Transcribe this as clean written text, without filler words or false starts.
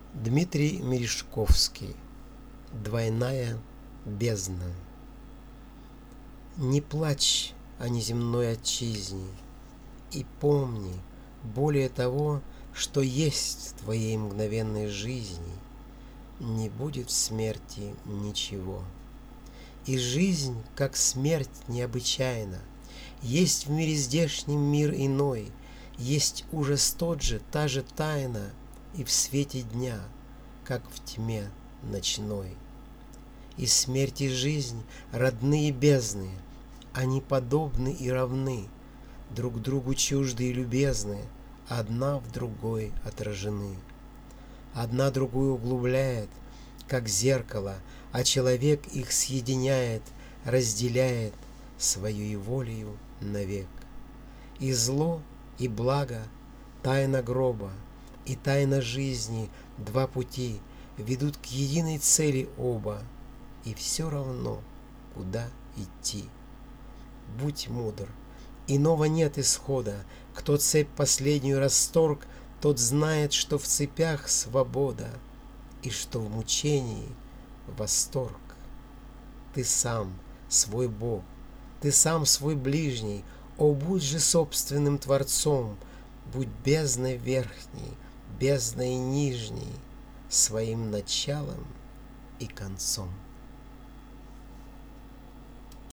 Дмитрий Мережковский. Двойная бездна. Не плачь о неземной отчизне, и помни, более того, что есть в твоей мгновенной жизни, не будет в смерти ничего. И жизнь, как смерть, необычайна. Есть в мире здешнем мир иной, есть ужас тот же, та же тайна, и в свете дня, как в тьме ночной. И смерть и жизнь родные бездны, они подобны и равны, друг другу чужды и любезны, одна в другой отражены. Одна другую углубляет, как зеркало, а человек их съединяет, разделяет своею волею навек. И зло, и благо, тайна гроба и тайна жизни, два пути ведут к единой цели оба, и все равно, куда идти. Будь мудр, иного нет исхода, кто цепь последнюю расторг, тот знает, что в цепях свобода, и что в мучении восторг. Ты сам свой Бог, ты сам свой ближний, о, будь же собственным Творцом, будь бездной верхней, бездной нижней, своим началом и концом.